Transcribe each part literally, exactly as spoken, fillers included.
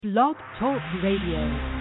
Blog Talk Radio.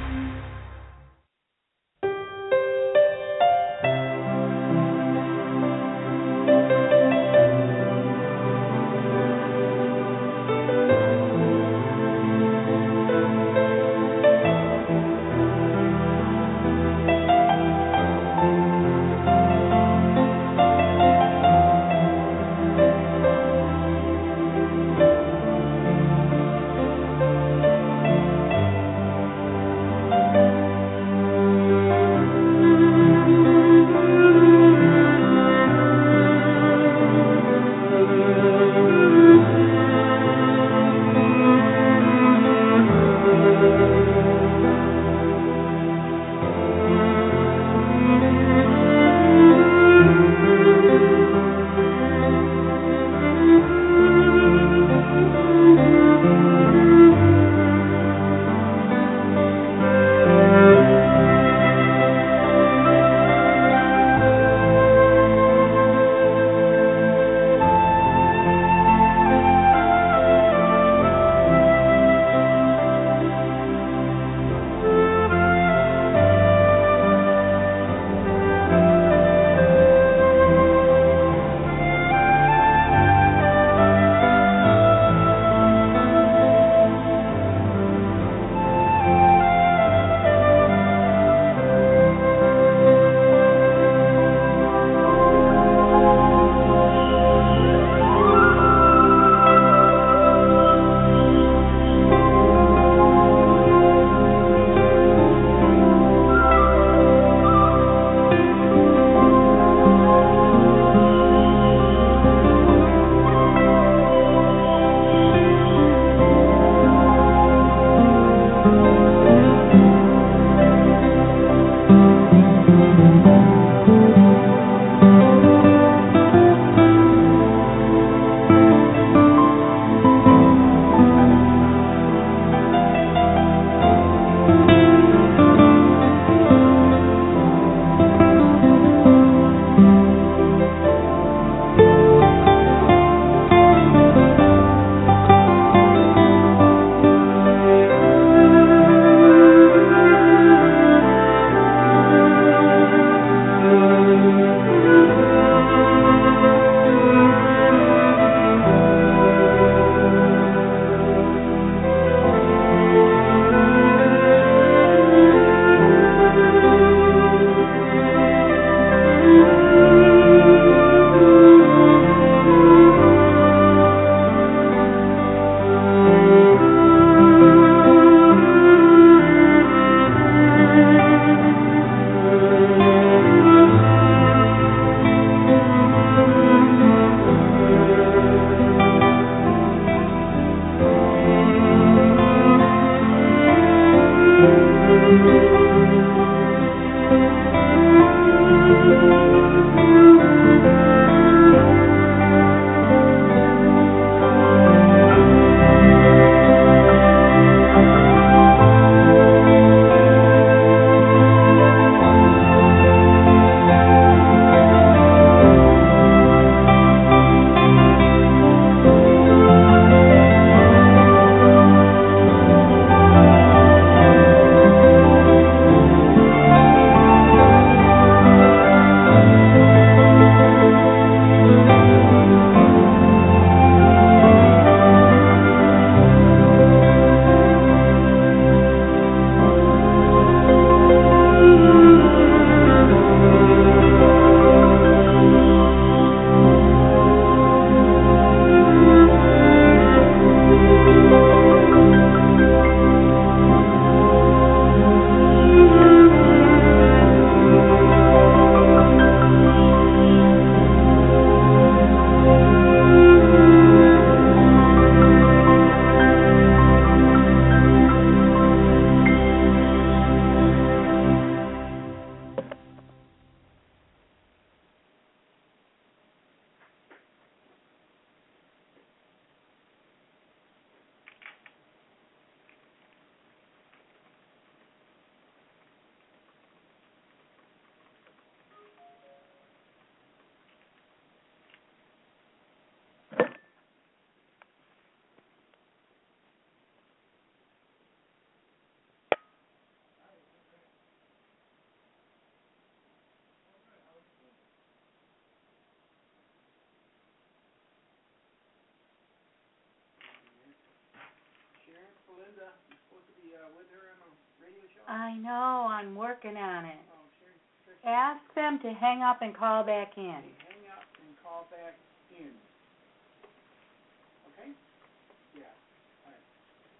I know, I'm working on it. Ask them to hang up and call back in. Hang up and call back in. Okay? Yeah. All right.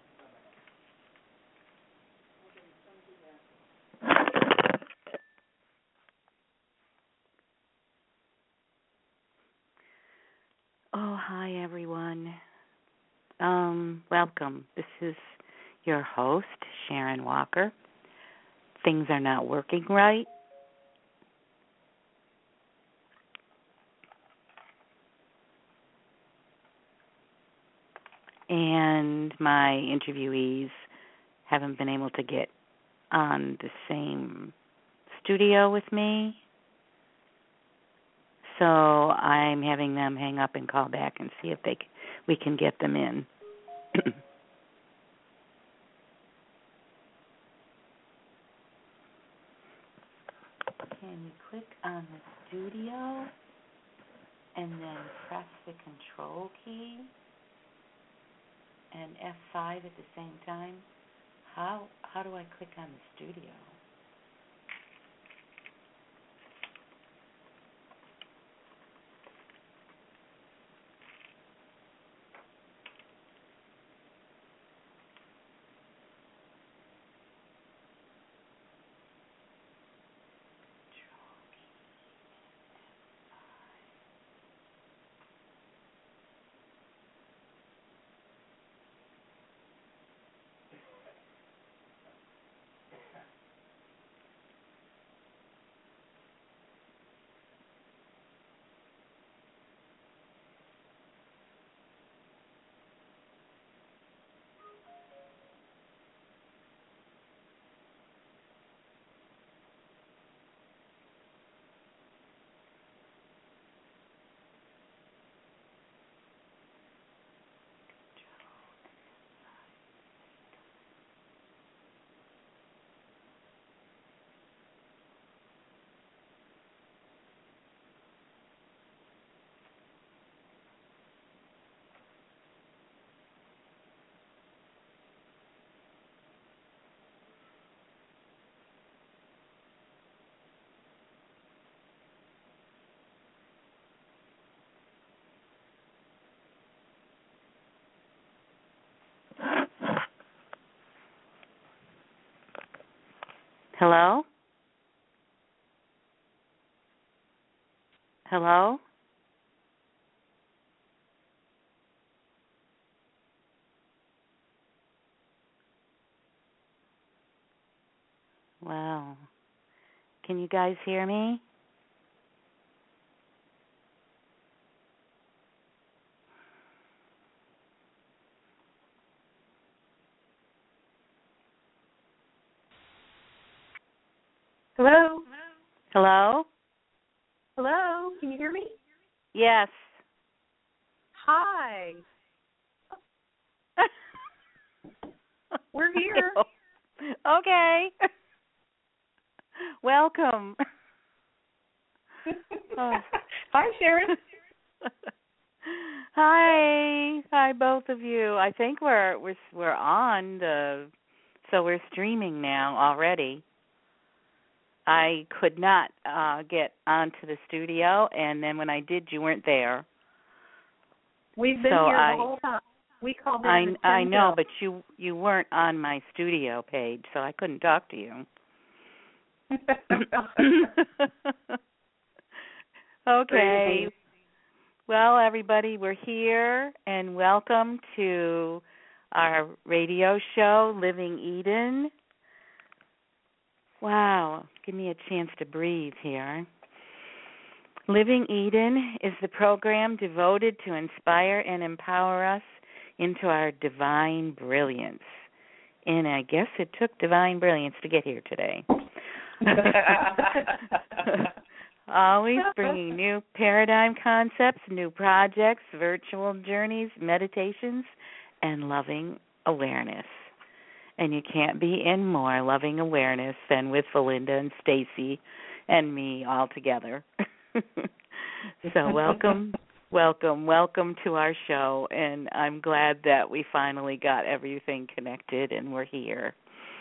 Oh, hi, everyone. Um, welcome. This is your host, Sharon Walker. Things are not working right. And my interviewees haven't been able to get on the same studio with me. So I'm having them hang up and call back and see if they c- we can get them in. Can you click on the studio and then press the control key and F five at the same time? How how do I click on the studio? Hello? Hello? Wow. Can you guys hear me? Hello? Hello? Hello? Can you hear me? Yes. Hi. We're here. Okay. Welcome. Oh. Hi, Sharon. Hi. Hi, both of you. I think we're we're we're on the so we're streaming now already. I could not uh, get onto the studio, and then when I did, you weren't there. We've been so here I, the whole time. We called I in. I know, but you you weren't on my studio page, so I couldn't talk to you. Okay. Crazy. Well, everybody, we're here, and welcome to our radio show, Living Eden. Wow, give me a chance to breathe here. Living Eden is the program devoted to inspire and empower us into our divine brilliance. And I guess it took divine brilliance to get here today. Always bringing new paradigm concepts, new projects, virtual journeys, meditations, and loving awareness. And you can't be in more loving awareness than with Belinda and Stacy and me all together. So welcome, Welcome, welcome to our show, and I'm glad that we finally got everything connected and we're here.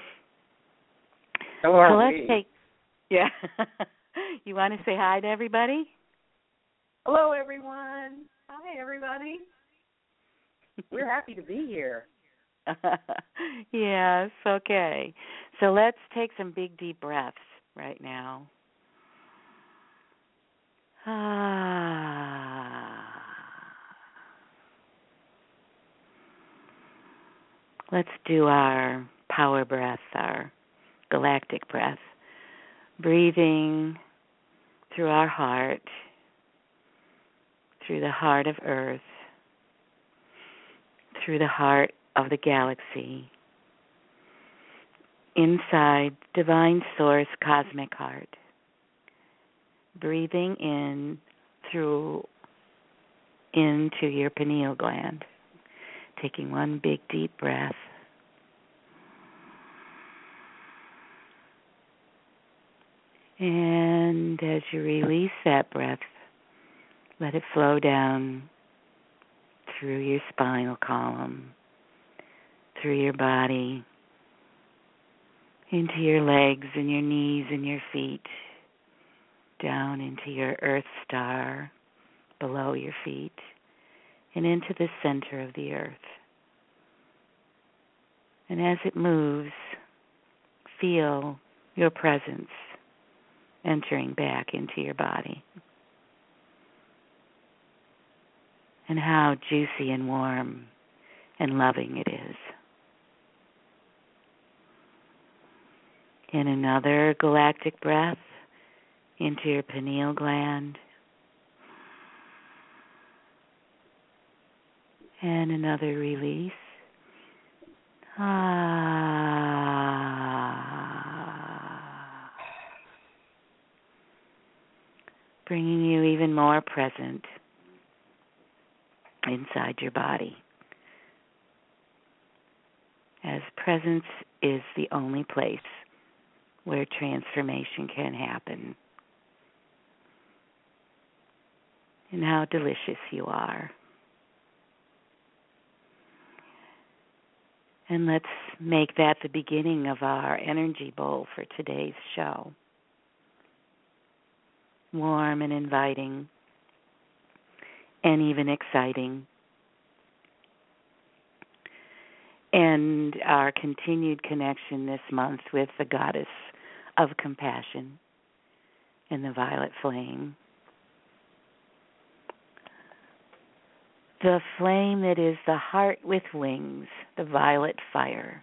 So are so let's we. take, yeah. You want to say hi to everybody? Hello, everyone. Hi, everybody. We're happy to be here. Yes, okay. So let's take some big, deep breaths right now. Ah. Let's do our power breath, our galactic breath. Breathing through our heart, through the heart of Earth, through the heart of the galaxy, inside Divine Source Cosmic Heart. Breathing in through into your pineal gland. Taking one big deep breath. And as you release that breath, let it flow down through your spinal column, through your body, into your legs and your knees and your feet, down into your earth star below your feet, and into the center of the earth. And as it moves, feel your presence entering back into your body. And how juicy and warm and loving it is. In another galactic breath into your pineal gland. And another release. Ah. Bringing you even more present inside your body. As presence is the only place where transformation can happen. And how delicious you are. And let's make that the beginning of our energy bowl for today's show. Warm and inviting, and even exciting. And our continued connection this month with the goddess of compassion and the violet flame. The flame that is the heart with wings, the violet fire.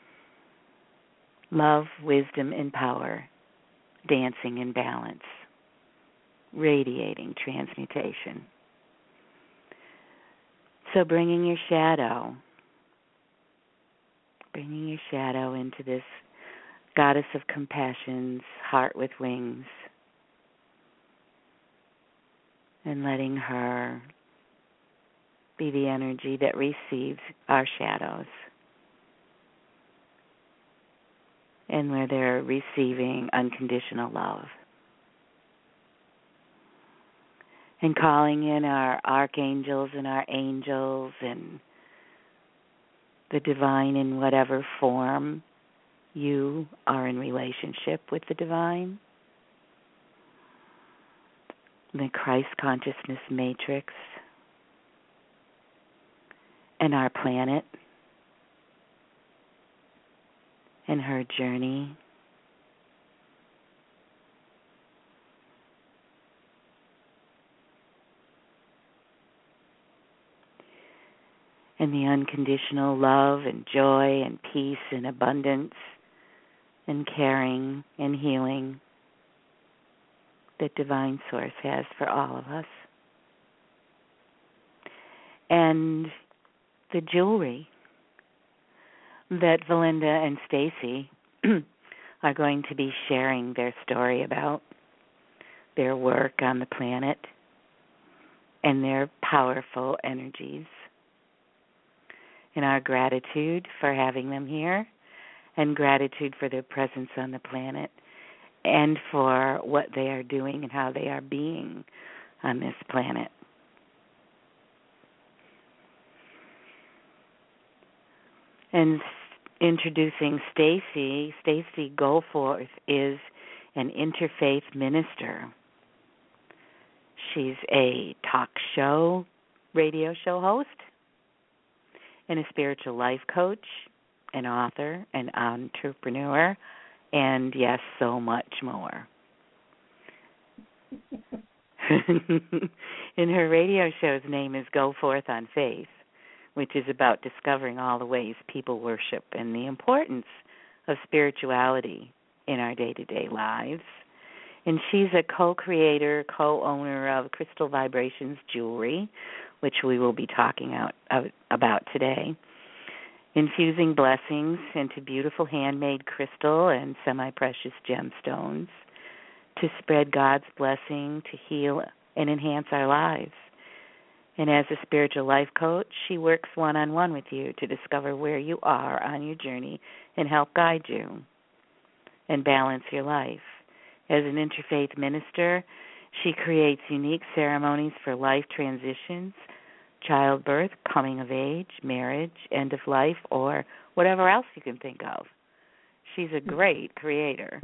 Love, wisdom, and power, dancing in balance, radiating transmutation. So bringing your shadow, bringing your shadow into this goddess of compassion's heart with wings, and letting her be the energy that receives our shadows. And where they're receiving unconditional love. And calling in our archangels and our angels and the divine in whatever form you are in relationship with the divine. The Christ consciousness matrix. And our planet, and her journey, and the unconditional love and joy and peace and abundance and caring and healing that Divine Source has for all of us. And the jewelry that Valinda and Stacy are going to be sharing their story about, their work on the planet, and their powerful energies. And our gratitude for having them here, and gratitude for their presence on the planet, and for what they are doing and how they are being on this planet. And introducing Stacy, Stacy Goforth is an interfaith minister. She's a talk show, radio show host, and a spiritual life coach, an author, an entrepreneur, and yes, so much more. And her radio show's name is Go Forth on Faith, which is about discovering all the ways people worship and the importance of spirituality in our day-to-day lives. And she's a co-creator, co-owner of Crystal Vibrations Jewelry, which we will be talking out, out about today, infusing blessings into beautiful handmade crystal and semi-precious gemstones to spread God's blessing to heal and enhance our lives. And as a spiritual life coach, she works one-on-one with you to discover where you are on your journey and help guide you and balance your life. As an interfaith minister, she creates unique ceremonies for life transitions, childbirth, coming of age, marriage, end of life, or whatever else you can think of. She's a great creator.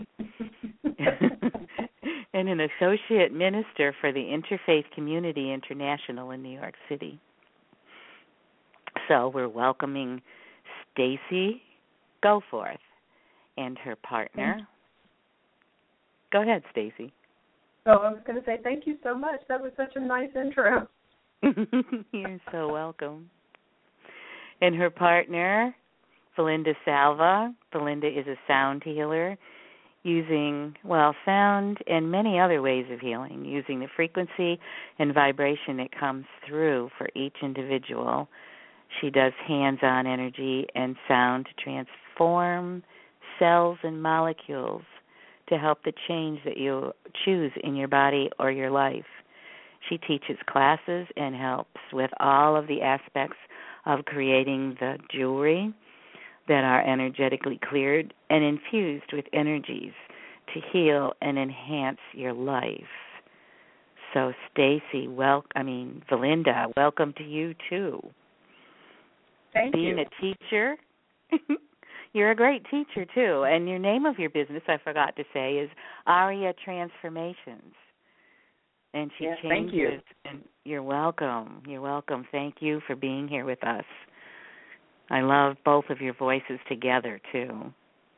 And an associate minister for the Interfaith Community International in New York City. So we're welcoming Stacy Goforth and her partner. Go ahead, Stacy. Oh, I was going to say thank you so much. That was such a nice intro. You're so welcome. And her partner, Belinda Salva. Belinda is a sound healer using, well, sound and many other ways of healing, using the frequency and vibration that comes through for each individual. She does hands-on energy and sound to transform cells and molecules to help the change that you choose in your body or your life. She teaches classes and helps with all of the aspects of creating the jewelry that are energetically cleared and infused with energies to heal and enhance your life. So, Stacy, wel- I mean, Belinda, welcome to you too. Thank Being you. Being a teacher, you're a great teacher too. And your name of your business, I forgot to say, is Aria Transformations. And she yes, changes. Thank you. And you're welcome. You're welcome. Thank you for being here with us. I love both of your voices together, too.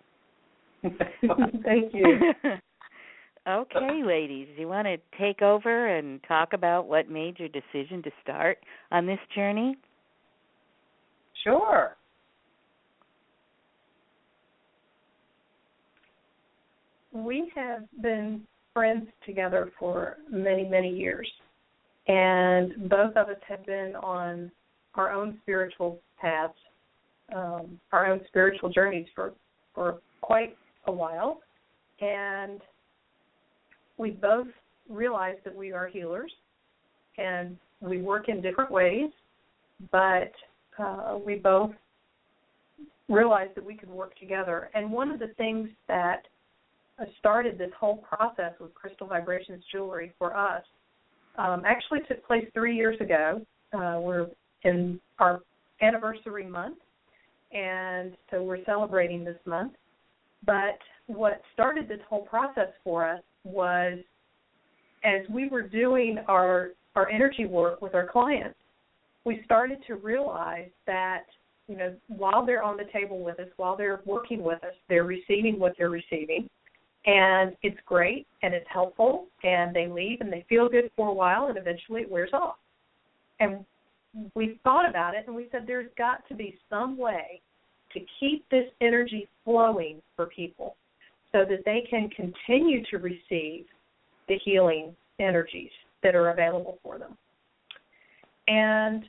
Thank you. Okay, ladies, you want to take over and talk about what made your decision to start on this journey? Sure. We have been friends together for many, many years, and both of us have been on our own spiritual paths, um, our own spiritual journeys for, for quite a while, and we both realized that we are healers, and we work in different ways, but uh, we both realized that we could work together. And one of the things that started this whole process with Crystal Vibrations Jewelry for us um, actually took place three years ago. Uh, we're in our anniversary month, and so we're celebrating this month. But what started this whole process for us was as we were doing our, our energy work with our clients, we started to realize that, you know, while they're on the table with us, while they're working with us, they're receiving what they're receiving. And it's great, and it's helpful, and they leave, and they feel good for a while, and eventually it wears off. And we thought about it, and we said there's got to be some way to keep this energy flowing for people so that they can continue to receive the healing energies that are available for them. And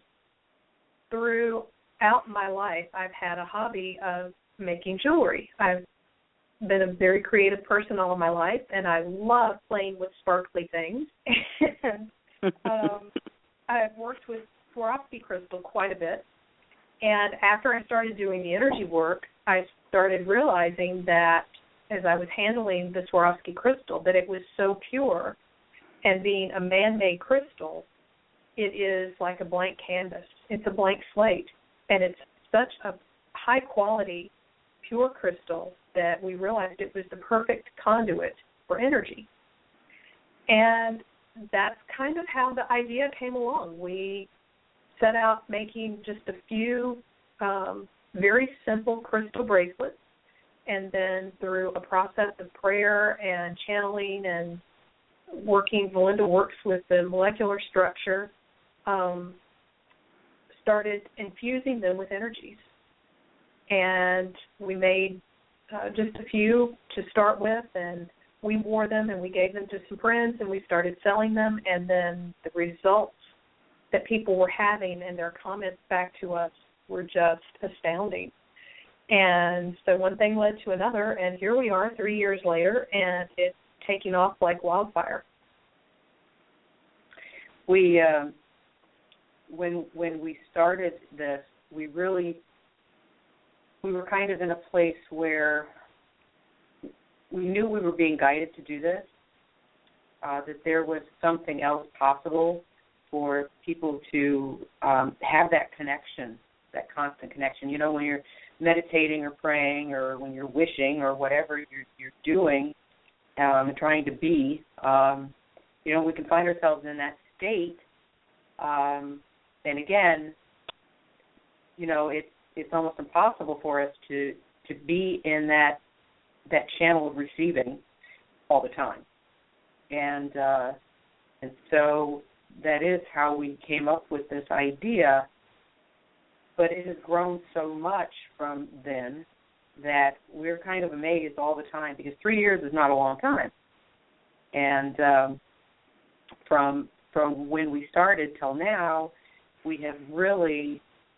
throughout my life, I've had a hobby of making jewelry. I've been a very creative person all of my life, and I love playing with sparkly things. and um, I've worked with Swarovski crystal quite a bit. And after I started doing the energy work, I started realizing that as I was handling the Swarovski crystal, that it was so pure, and being a man-made crystal, it is like a blank canvas. It's a blank slate, and it's such a high quality, pure crystal that we realized it was the perfect conduit for energy. And that's kind of how the idea came along. We set out making just a few um, very simple crystal bracelets, and then through a process of prayer and channeling and working, Melinda works with the molecular structure, um, started infusing them with energies. And we made uh, just a few to start with, and we wore them and we gave them to some friends, and we started selling them, and then the results that people were having and their comments back to us were just astounding. And so one thing led to another, and here we are three years later, and it's taking off like wildfire. We, uh, when when we started this, we really, we were kind of in a place where we knew we were being guided to do this, uh, that there was something else possible for people to um, have that connection, that constant connection. You know, when you're meditating or praying or when you're wishing or whatever you're, you're doing um, and trying to be, um, you know, we can find ourselves in that state. Um, and again, you know, it's it's almost impossible for us to, to be in that that channel of receiving all the time. And uh, and so that is how we came up with this idea. But it has grown so much from then that we're kind of amazed all the time, because three years is not a long time. And um, from from when we started till now, we have really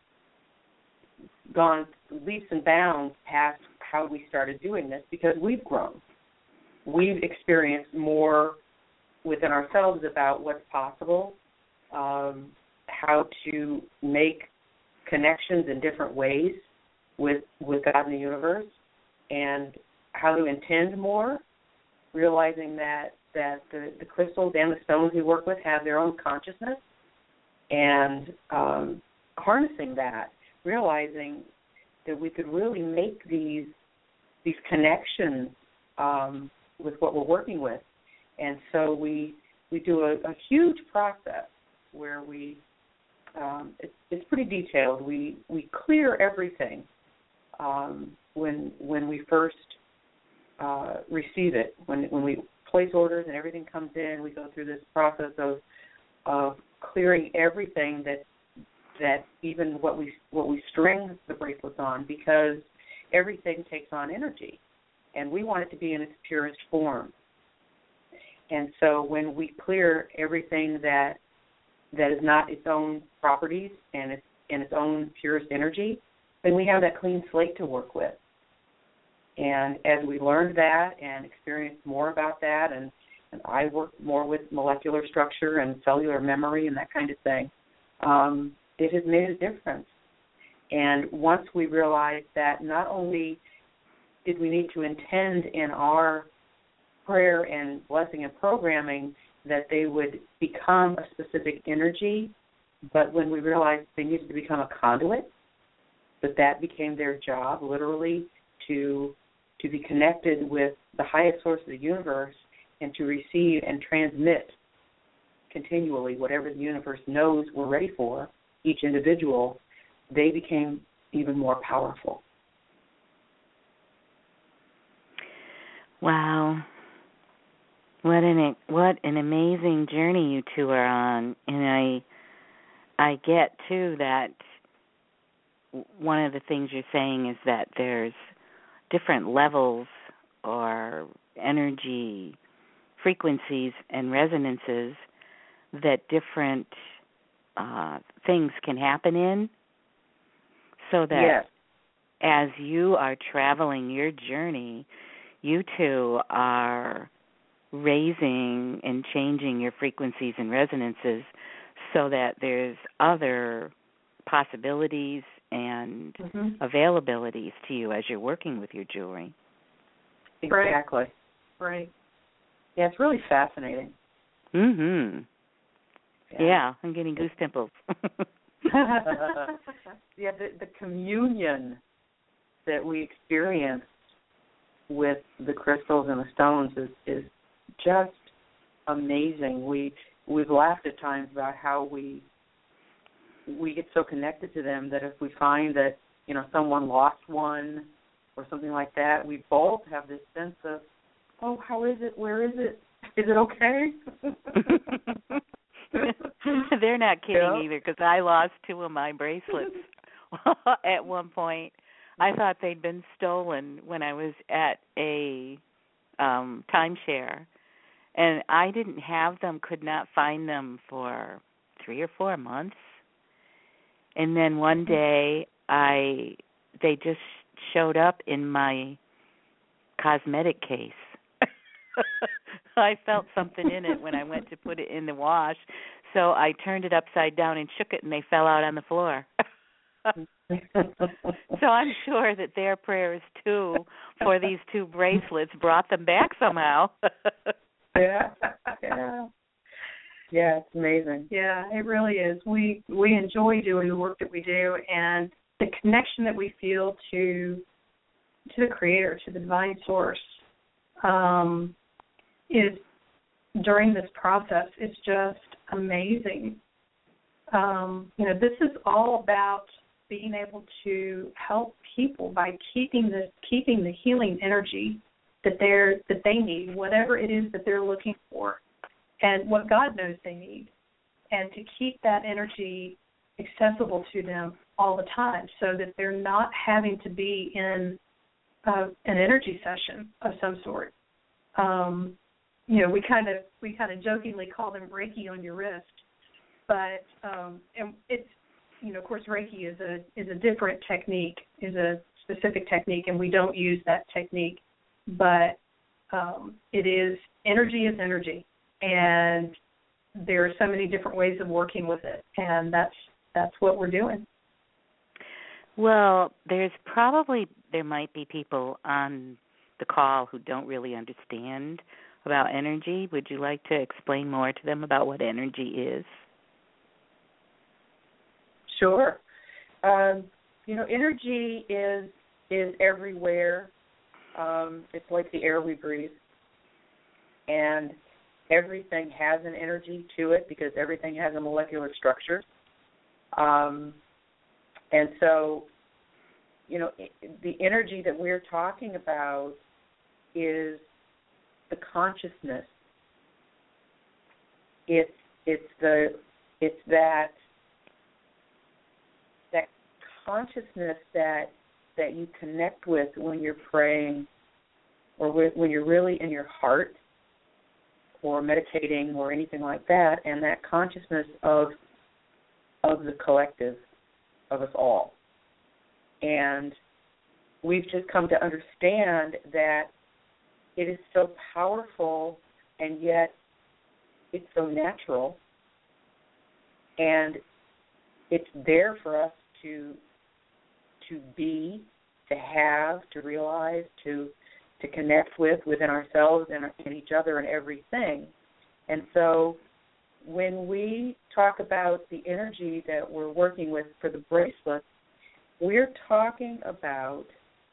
gone leaps and bounds past how we started doing this, because we've grown. We've experienced more within ourselves about what's possible, um, how to make connections in different ways with with God and the universe, and how to intend more, realizing that, that the, the crystals and the stones we work with have their own consciousness, and um, harnessing that, realizing that we could really make these these connections um, with what we're working with. And so we we do a, a huge process where we um, it's, it's pretty detailed. We we clear everything um, when when we first uh, receive it. When when we place orders and everything comes in, we go through this process of of clearing everything that that even what we what we string the bracelets on, because everything takes on energy, and we want it to be in its purest form. And so when we clear everything that that is not its own properties and its and its own purest energy, then we have that clean slate to work with. And as we learned that and experienced more about that, and, and I work more with molecular structure and cellular memory and that kind of thing, um, it has made a difference. And once we realized that not only did we need to intend in our prayer and blessing and programming that they would become a specific energy, but when we realized they needed to become a conduit, that that became their job, literally, to to be connected with the highest source of the universe and to receive and transmit continually whatever the universe knows we're ready for, each individual, they became even more powerful. Wow. What an what an amazing journey you two are on. And I I get too that one of the things you're saying is that there's different levels or energy frequencies and resonances that different uh, things can happen in, so that yes. as you are traveling your journey, you two are raising and changing your frequencies and resonances so that there's other possibilities and mm-hmm. availabilities to you as you're working with your jewelry. Exactly. Right. Yeah, it's really fascinating. Mm-hmm. Yeah, yeah I'm getting goose pimples. yeah, the, the communion that we experience with the crystals and the stones is, is just amazing. We we've laughed at times about how we we get so connected to them that if we find that, you know, someone lost one or something like that, we both have this sense of, oh, how is it? Where is it? Is it okay? They're not kidding yeah. either, because I lost two of my bracelets at one point. I thought they'd been stolen when I was at a um timeshare, and I didn't have them, could not find them for three or four months. And then one day, I they just showed up in my cosmetic case. I felt something in it when I went to put it in the wash, so I turned it upside down and shook it, and they fell out on the floor. So I'm sure that their prayers, too, for these two bracelets brought them back somehow. yeah, yeah. Yeah, it's amazing. Yeah, it really is. We we enjoy doing the work that we do, and the connection that we feel to to the Creator, to the Divine Source, um, is during this process is just amazing. Um, you know, this is all about being able to help people by keeping the keeping the healing energy that they're that they need, whatever it is that they're looking for, and what God knows they need, and to keep that energy accessible to them all the time, so that they're not having to be in uh, an energy session of some sort. Um, you know, we kind of we kind of jokingly call them Reiki on your wrist, but um, and it's you know, of course, Reiki is a is a different technique, is a specific technique, and we don't use that technique. But um, it is energy is energy, and there are so many different ways of working with it, and that's that's what we're doing. Well, there's probably there might be people on the call who don't really understand about energy. Would you like to explain more to them about what energy is? Sure. Um, you know, energy is is everywhere. Um, it's like the air we breathe. And everything has an energy to it because everything has a molecular structure. Um, and so, you know, the energy that we're talking about is the consciousness. It's it's the it's that that consciousness that that you connect with when you're praying, or when you're really in your heart, or meditating, or anything like that, and that consciousness of of the collective, of us all. And we've just come to understand that it is so powerful, and yet it's so natural, and it's there for us to to be, to have, to realize, to to connect with within ourselves and, and each other and everything. And so when we talk about the energy that we're working with for the bracelet, we're talking about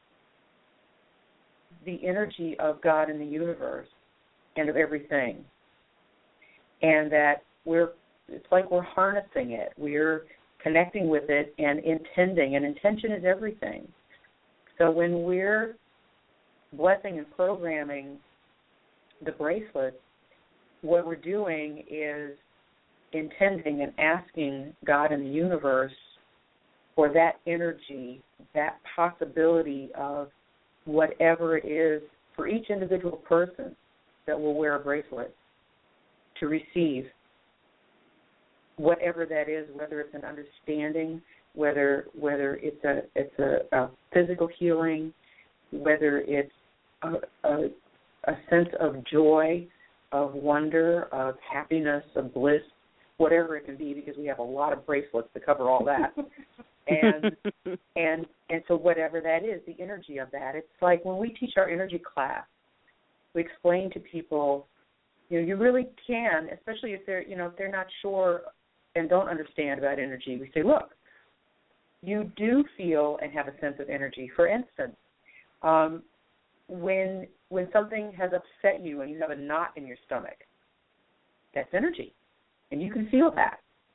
the energy of God in the universe and of everything. And that we're, it's like we're harnessing it. We're connecting with it and intending, and intention is everything. So when we're blessing and programming the bracelet, what we're doing is intending and asking God in the universe for that energy, that possibility of whatever it is for each individual person that will wear a bracelet to receive, whatever that is, whether it's an understanding, whether whether it's a it's a, a physical healing, whether it's a, a, a sense of joy, of wonder, of happiness, of bliss, whatever it can be, because we have a lot of bracelets to cover all that. and and and so whatever that is, the energy of that. It's like when we teach our energy class, we explain to people, you know, you really can, especially if they're, you know, if they're not sure and don't understand about energy. We say, look, you do feel and have a sense of energy. For instance, um, when when something has upset you and you have a knot in your stomach, that's energy, and you can feel that.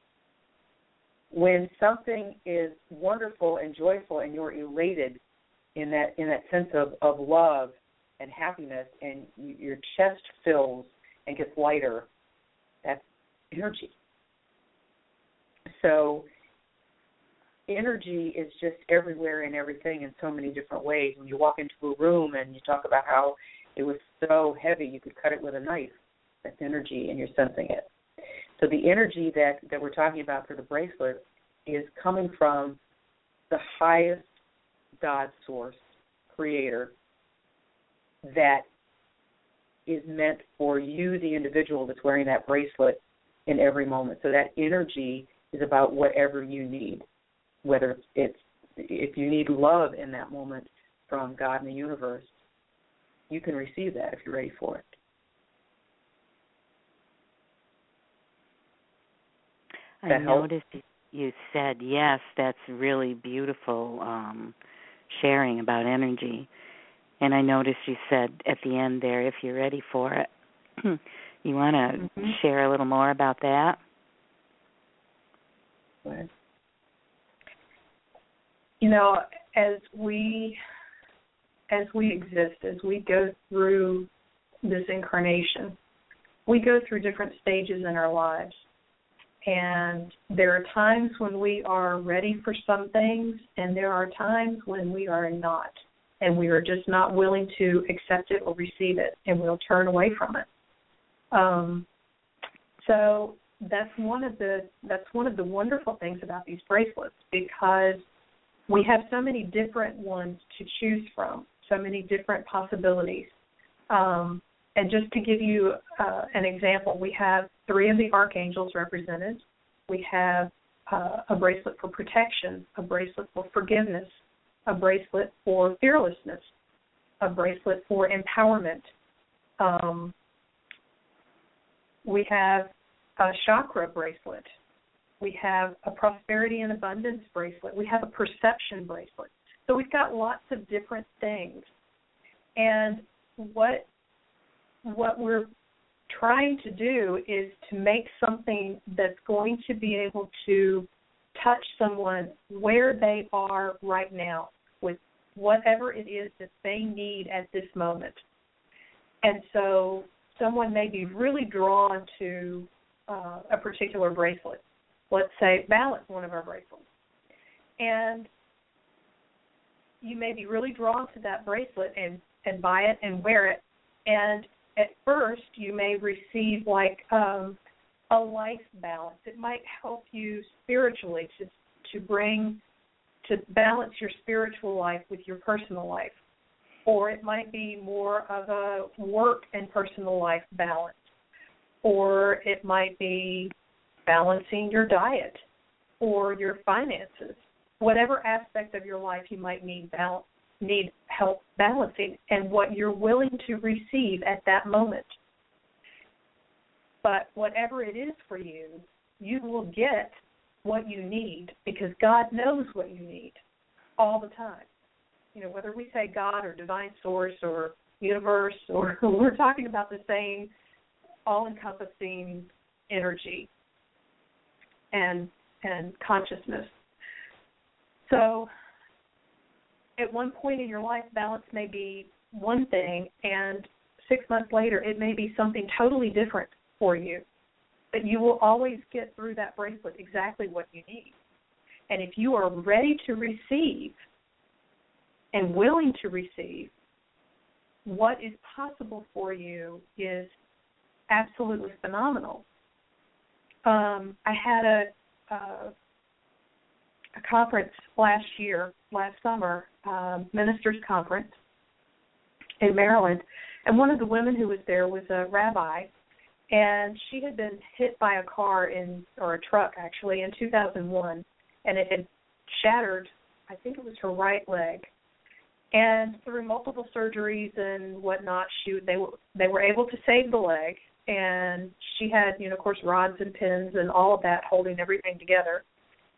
When something is wonderful and joyful and you're elated in that in that sense of, of love and happiness, and you, your chest fills and gets lighter, that's energy. So energy is just everywhere and everything in so many different ways. When you walk into a room and you talk about how it was so heavy you could cut it with a knife, that's energy and you're sensing it. So the energy that, that we're talking about for the bracelet is coming from the highest God source, creator, that is meant for you, the individual that's wearing that bracelet, in every moment. So that energy is about whatever you need, whether it's if you need love in that moment from God and the universe, you can receive that if you're ready for it. I That help? noticed you said, yes, that's really beautiful um, sharing about energy. And I noticed you said at the end there, if you're ready for it. You want to mm-hmm. share a little more about that? Go ahead. You know, as we as we exist, as we go through this incarnation, we go through different stages in our lives. And there are times when we are ready for some things, and there are times when we are not, and we are just not willing to accept it or receive it, and we'll turn away from it. Um, so that's one of the that's one of the wonderful things about these bracelets, because we have so many different ones to choose from, so many different possibilities. Um, and just to give you uh, an example, we have three of the archangels represented. We have uh, a bracelet for protection, a bracelet for forgiveness, a bracelet for fearlessness, a bracelet for empowerment. Um, we have a chakra bracelet. We have a prosperity and abundance bracelet. We have a perception bracelet. So we've got lots of different things. And what what we're trying to do is to make something that's going to be able to touch someone where they are right now with whatever it is that they need at this moment. And so someone may be really drawn to uh, a particular bracelet. Let's say balance, one of our bracelets. And you may be really drawn to that bracelet and, and buy it and wear it. And at first you may receive like um, a life balance. It might help you spiritually to to bring, to balance your spiritual life with your personal life. Or it might be more of a work and personal life balance. Or it might be balancing your diet or your finances. Whatever aspect of your life you might need balance, need help balancing, and what you're willing to receive at that moment. But whatever it is for you, you will get what you need, because God knows what you need all the time. You know, whether we say God or divine source or universe, or we're talking about the same all-encompassing energy and and consciousness. So at one point in your life, balance may be one thing, and six months later it may be something totally different for you. But you will always get through that bracelet exactly what you need. And if you are ready to receive and willing to receive, what is possible for you is absolutely phenomenal. Um, I had a, a a conference last year, last summer, um, ministers' conference in Maryland, and one of the women who was there was a rabbi, and she had been hit by a car in, or a truck actually, in two thousand one, and it had shattered, I think it was her right leg. And through multiple surgeries and whatnot, she they were they were able to save the leg, and she had, you know, of course, rods and pins and all of that holding everything together.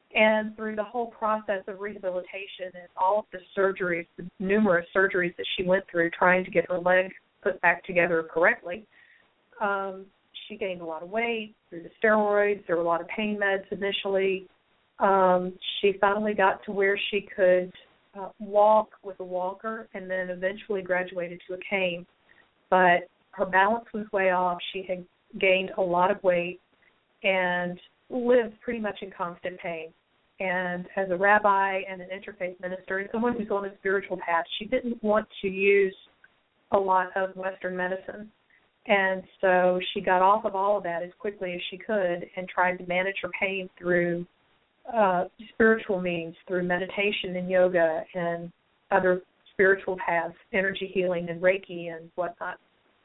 And through the whole process of rehabilitation and all of the surgeries, the numerous surgeries that she went through trying to get her leg put back together correctly, um, she gained a lot of weight through the steroids. There were a lot of pain meds initially. Um, she finally got to where she could uh, walk with a walker and then eventually graduated to a cane. But her balance was way off. She had gained a lot of weight and lived pretty much in constant pain. And as a rabbi and an interfaith minister and someone who's on a spiritual path, she didn't want to use a lot of Western medicine. And so she got off of all of that as quickly as she could and tried to manage her pain through uh, spiritual means, through meditation and yoga and other spiritual paths, energy healing and Reiki and whatnot.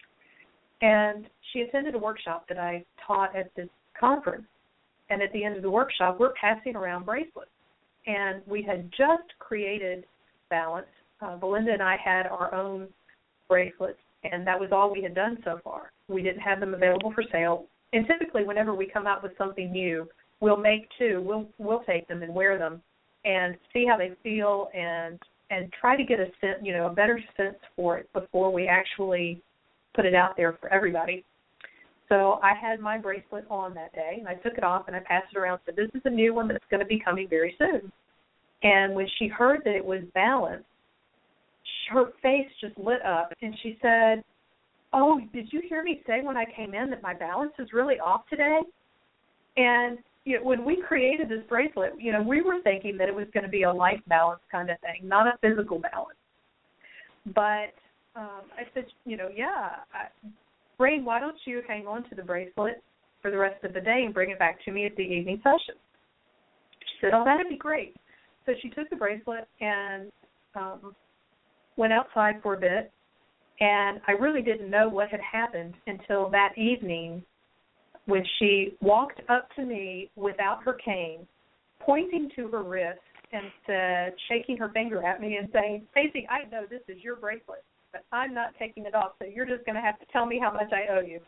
And she attended a workshop that I taught at this conference. And at the end of the workshop, we're passing around bracelets. And we had just created Balance. Uh, Belinda and I had our own bracelets, and that was all we had done so far. We didn't have them available for sale. And typically, whenever we come out with something new, we'll make two. We'll we'll take them and wear them and see how they feel and and try to get a sense, you know, a better sense for it before we actually put it out there for everybody. So I had my bracelet on that day, and I took it off, and I passed it around and said, this is a new one that's going to be coming very soon. And when she heard that it was Balance, her face just lit up, and she said, oh, did you hear me say when I came in that my balance is really off today? And you know, when we created this bracelet, you know, we were thinking that it was going to be a life balance kind of thing, not a physical balance. But um, I said, you know, yeah, I, Rain, why don't you hang on to the bracelet for the rest of the day and bring it back to me at the evening session? She said, oh, that'd be great. So she took the bracelet and um, went outside for a bit, and I really didn't know what had happened until that evening when she walked up to me without her cane, pointing to her wrist and said, shaking her finger at me and saying, Stacey, I know this is your bracelet, but I'm not taking it off, so you're just going to have to tell me how much I owe you.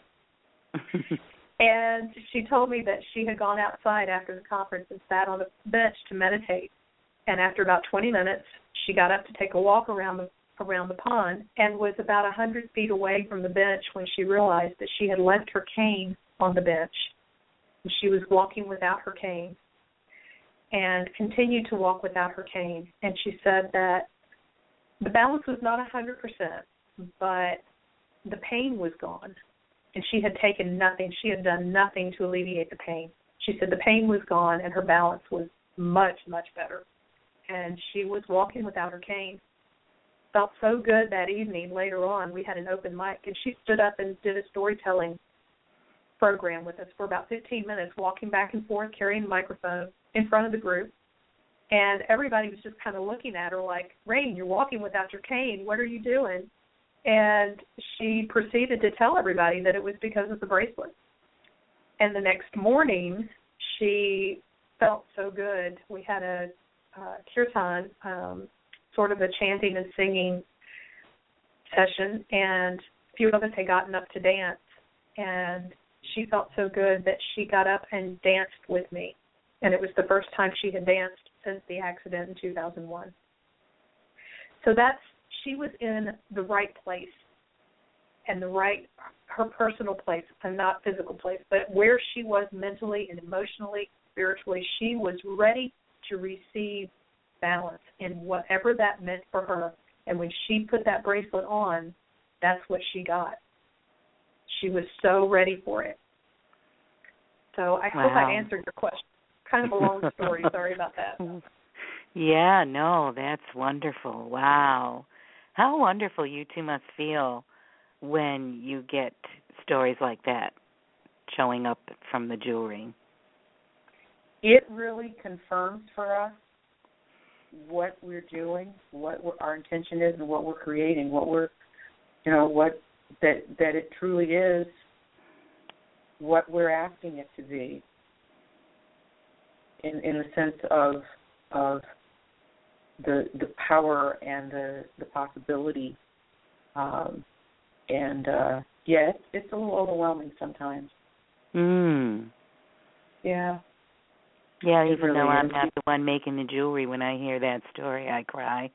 And she told me that she had gone outside after the conference and sat on a bench to meditate. And after about twenty minutes, she got up to take a walk around the around the pond and was about one hundred feet away from the bench when she realized that she had left her cane on the bench. And she was walking without her cane and continued to walk without her cane. And she said that the balance was not one hundred percent, but the pain was gone, and she had taken nothing. She had done nothing to alleviate the pain. She said the pain was gone, and her balance was much, much better, and she was walking without her cane. Felt so good that evening. Later on, we had an open mic, and she stood up and did a storytelling program with us for about fifteen minutes, walking back and forth, carrying a microphone in front of the group. And everybody was just kind of looking at her like, Rain, you're walking without your cane. What are you doing? And she proceeded to tell everybody that it was because of the bracelet. And the next morning, she felt so good. We had a uh, kirtan, um, sort of a chanting and singing session, and a few of us had gotten up to dance. And she felt so good that she got up and danced with me. And it was the first time she had danced since the accident in two thousand one. So that's, she was in the right place and the right, her personal place, and not physical place, but where she was mentally and emotionally, spiritually, she was ready to receive balance in whatever that meant for her. And when she put that bracelet on, that's what she got. She was so ready for it. So I Wow. hope I answered your question. Kind of a long story. Sorry about that. Yeah, no, that's wonderful. Wow. How wonderful you two must feel when you get stories like that showing up from the jewelry. It really confirms for us what we're doing, what we're, our intention is, and what we're creating, what we're, you know, what that that it truly is what we're asking it to be. In in the sense of of the the power and the the possibility, um, and uh, yeah, it's, it's a little overwhelming sometimes. Mm. Yeah. Yeah, It even really though I'm is. not the one making the jewelry, when I hear that story, I cry.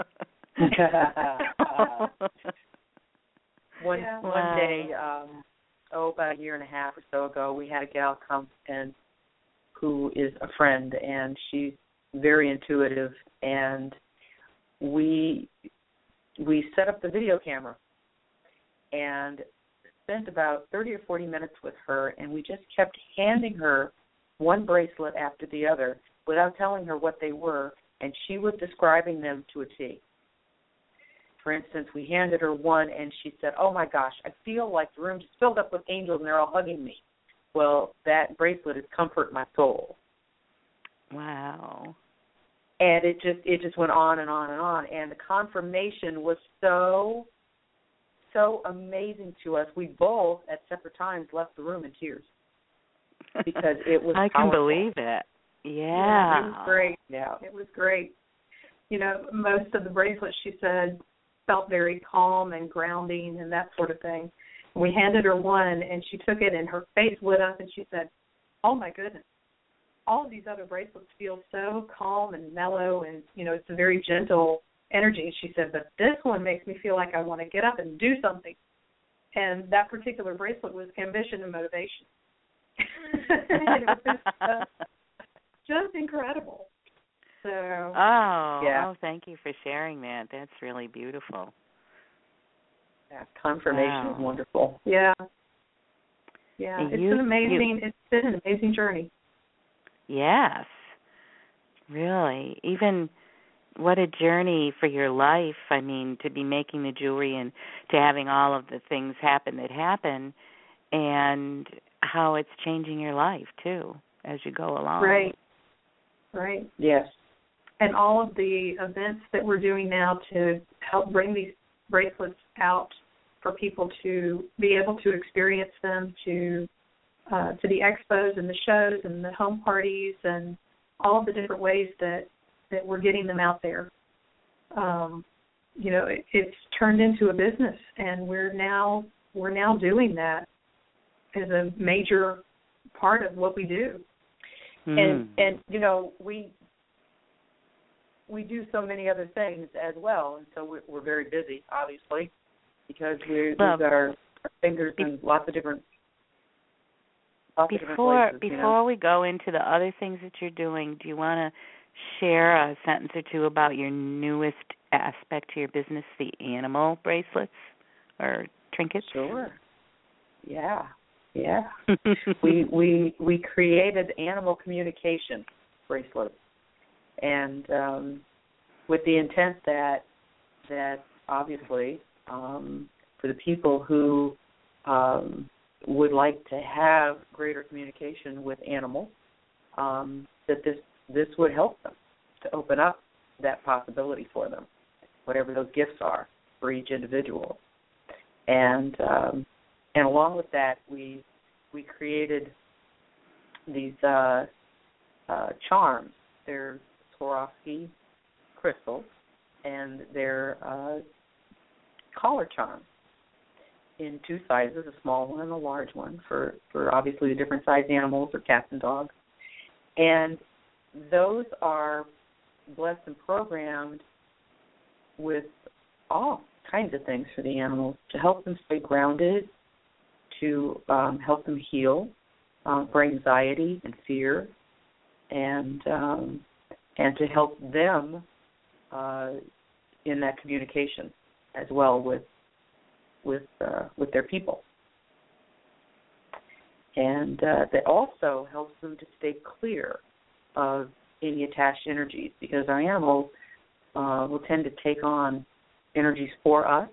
one Yeah. one Wow. day, um, oh, about a year and a half or so ago, we had a gal come and who is a friend, and she's very intuitive, and we we set up the video camera and spent about thirty or forty minutes with her, and we just kept handing her one bracelet after the other without telling her what they were, and she was describing them to a T. For instance, we handed her one, and she said, oh, my gosh, I feel like the room just filled up with angels, and they're all hugging me. Well, that bracelet is Comfort My Soul. Wow. And it just it just went on and on and on, and the confirmation was so, so amazing to us. We both, at separate times, left the room in tears because it was I can powerful. believe it. Yeah. Yeah, it was great. Yeah. It was great. You know, most of the bracelets, she said, felt very calm and grounding and that sort of thing. We handed her one, and she took it, and her face lit up, and she said, oh, my goodness, all of these other bracelets feel so calm and mellow, and, you know, it's a very gentle energy. And she said, but this one makes me feel like I want to get up and do something. And that particular bracelet was ambition and motivation. And it was just, uh, just incredible. So, Oh, Yeah. oh, thank you for sharing that. That's really beautiful. Yeah, confirmation Wow. is wonderful. yeah. Yeah, And it's you- an amazing, it's been an amazing journey. Yes. Really. Even what a journey for your life. I mean, to be making the jewelry and to having all of the things happen that happen, and how it's changing your life, too, as you go along. Right. Right. Yes. And all of the events that we're doing now to help bring these bracelets out for people to be able to experience them, to uh, to the expos and the shows and the home parties and all of the different ways that, that we're getting them out there. Um, you know, it, it's turned into a business, and we're now we're now doing that as a major part of what we do. Mm. And and you know we we do so many other things as well, and so we're, we're very busy, obviously, because we, Well, we've got our, our fingers be- in lots of different lots of different Before places. you before know? we go into the other things that you're doing, do you want to share a sentence or two about your newest aspect to your business, the animal bracelets or trinkets? Sure. Yeah. Yeah. we we we created animal communication bracelets, and um, with the intent that that obviously um, for the people who um, would like to have greater communication with animals, um, that this this would help them to open up that possibility for them, whatever those gifts are for each individual. And um, and along with that, we we created these uh, uh, charms. They're Swarovski crystals, and they're uh, collar charms in two sizes, a small one and a large one, for, for obviously the different sized animals or cats and dogs. And those are blessed and programmed with all kinds of things for the animals to help them stay grounded, to um, help them heal um, for anxiety and fear, and um, and to help them uh, in that communication as well with with uh, with their people. And uh, that also helps them to stay clear of any attached energies, because our animals uh, will tend to take on energies for us.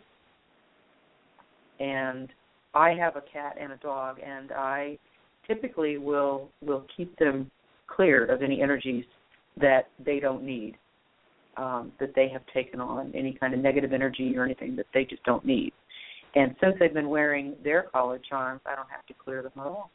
And I have a cat and a dog, and I typically will will keep them clear of any energies that they don't need, um, that they have taken on, any kind of negative energy or anything that they just don't need. And since they've been wearing their collar charms, I don't have to clear them at all.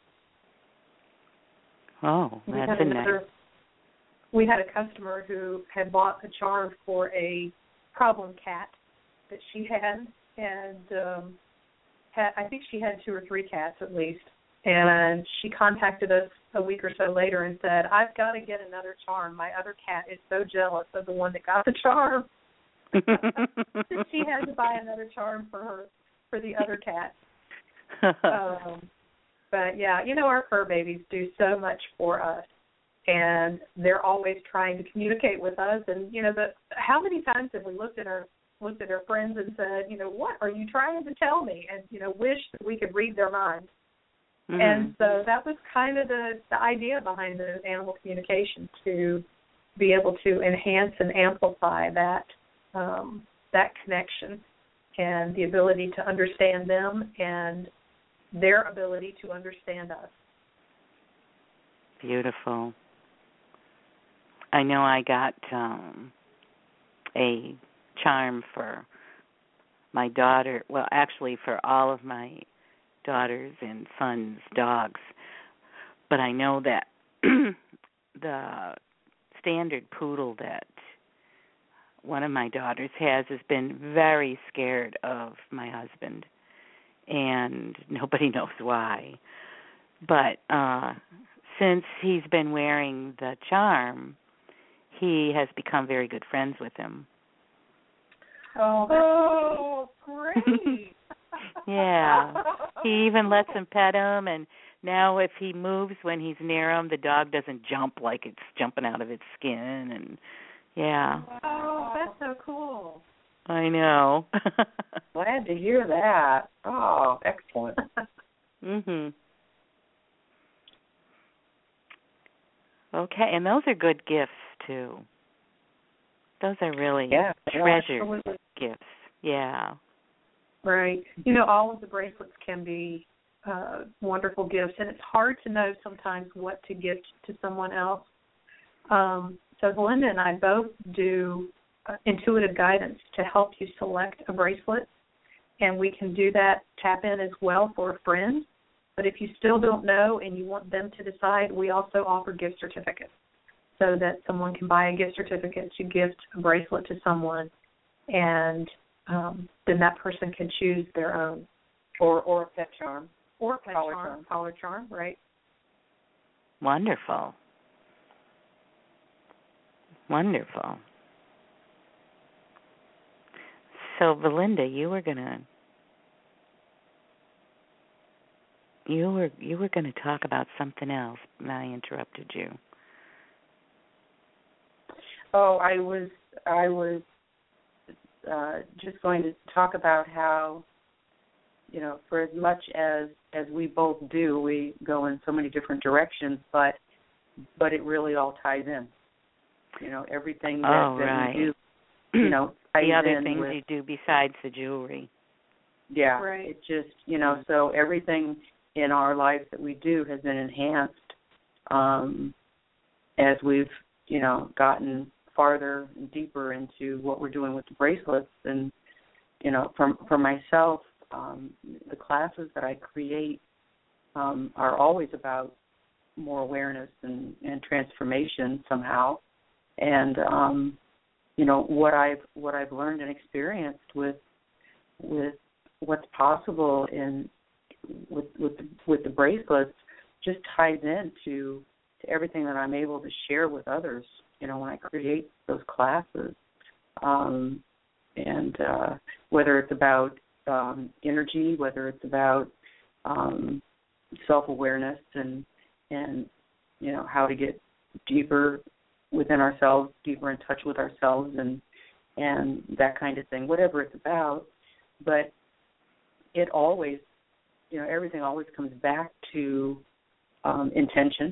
Oh, We that's had a nice. another. We had a customer who had bought a charm for a problem cat that she had, and um, had, I think she had two or three cats at least. And she contacted us a week or so later and said, I've got to get another charm. My other cat is so jealous of the one that got the charm. She had to buy another charm for her, for the other cat. um, but, yeah, you know, our fur babies do so much for us. And they're always trying to communicate with us. And, you know, the, how many times have we looked at our looked at our friends and said, you know, what are you trying to tell me? And, you know, wish that we could read their minds. Mm-hmm. And so that was kind of the, the idea behind the animal communication, to be able to enhance and amplify that um, that connection and the ability to understand them and their ability to understand us. Beautiful. I know I got um, a charm for my daughter, well, actually for all of my daughters and sons' dogs, but I know that the standard poodle that one of my daughters has has been very scared of my husband, and nobody knows why. But uh, since he's been wearing the charm, he has become very good friends with him. Oh, oh great. Yeah. He even lets him pet him, and now if he moves when he's near him, the dog doesn't jump like it's jumping out of its skin. And yeah. Oh, that's so cool. I know. Glad to hear that. Oh, excellent. Mhm. Okay, and those are good gifts too. Those are really yeah, treasured absolutely. gifts. Yeah. Right. You know, all of the bracelets can be uh, wonderful gifts, and it's hard to know sometimes what to gift to someone else. Um, so Belinda and I both do uh, intuitive guidance to help you select a bracelet, and we can do that, tap in as well for a friend. But if you still don't know and you want them to decide, we also offer gift certificates so that someone can buy a gift certificate to gift a bracelet to someone, and um, then that person can choose their own. Or or a pet charm. Or a pet collar charm, charm. collar charm, right. Wonderful. Wonderful. So, Belinda, you were gonna you were you were gonna talk about something else, and I interrupted you. Oh, I was I was uh, just going to talk about how, you know, for as much as, as we both do, we go in so many different directions, but but it really all ties in. You know, everything that, oh, that right. we do, you know, ties the other in things with, you do besides the jewelry. Yeah, right. It just, you know, so everything in our lives that we do has been enhanced um, as we've, you know, gotten farther and deeper into what we're doing with the bracelets. And, you know, for, for myself, um, the classes that I create um, are always about more awareness and, and transformation somehow. And, um, you know, what I've what I've learned and experienced with with what's possible in with with the, with the bracelets just ties into to everything that I'm able to share with others. You know, when I create those classes, um, and uh, whether it's about um, energy, whether it's about um, self-awareness, and and you know how to get deeper within ourselves, deeper in touch with ourselves, and and that kind of thing. Whatever it's about, but it always, you know, everything always comes back to um, intention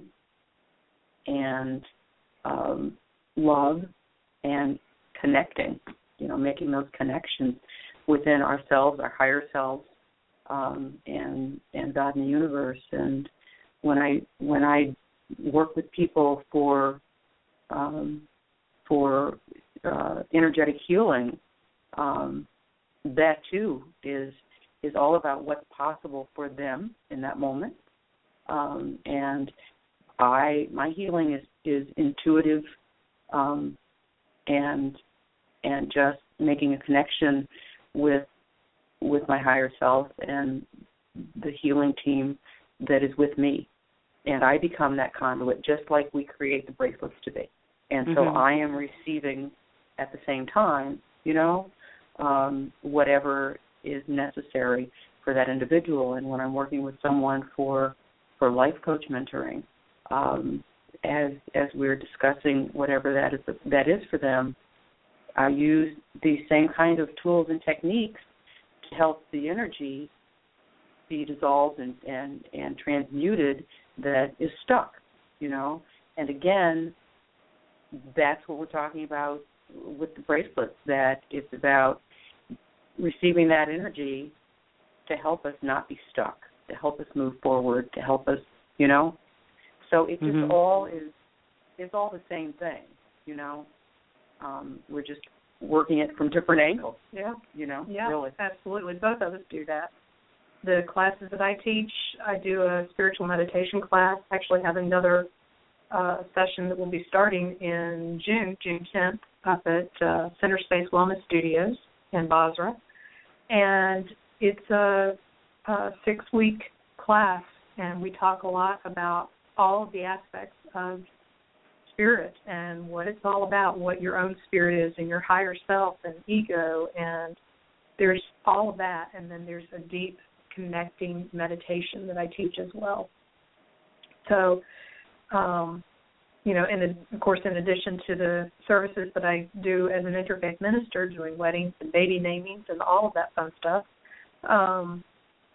and um, love and connecting, you know, making those connections within ourselves, our higher selves, um, and and God and the universe. And when I when I work with people for um, for uh, energetic healing, um, that too is is all about what's possible for them in that moment. Um, and I my healing is, is intuitive, um, and and just making a connection with with my higher self and the healing team that is with me. And I become that conduit just like we create the bracelets to be. And so mm-hmm. I am receiving at the same time, you know, um, whatever is necessary for that individual. And when I'm working with someone for for life coach mentoring, um, as as we're discussing whatever that is that is for them, I use these same kind of tools and techniques to help the energy be dissolved and, and, and transmuted that is stuck, you know. And again, that's what we're talking about with the bracelets, that it's about receiving that energy to help us not be stuck, to help us move forward, to help us, you know. So it just mm-hmm. all is it's all the same thing, you know. Um, we're just working it from different angles. Yeah. You know, yeah, really. Absolutely. Both of us do that. The classes that I teach, I do a spiritual meditation class. I actually have another uh, session that will be starting in June, June tenth, up at uh, Center Space Wellness Studios in Basra. And it's a, a six-week class, and we talk a lot about all of the aspects of spirit and what it's all about, what your own spirit is and your higher self and ego, and there's all of that, and then there's a deep connecting meditation that I teach as well. So, um, you know, and of course, in addition to the services that I do as an interfaith minister, doing weddings and baby namings and all of that fun stuff, um,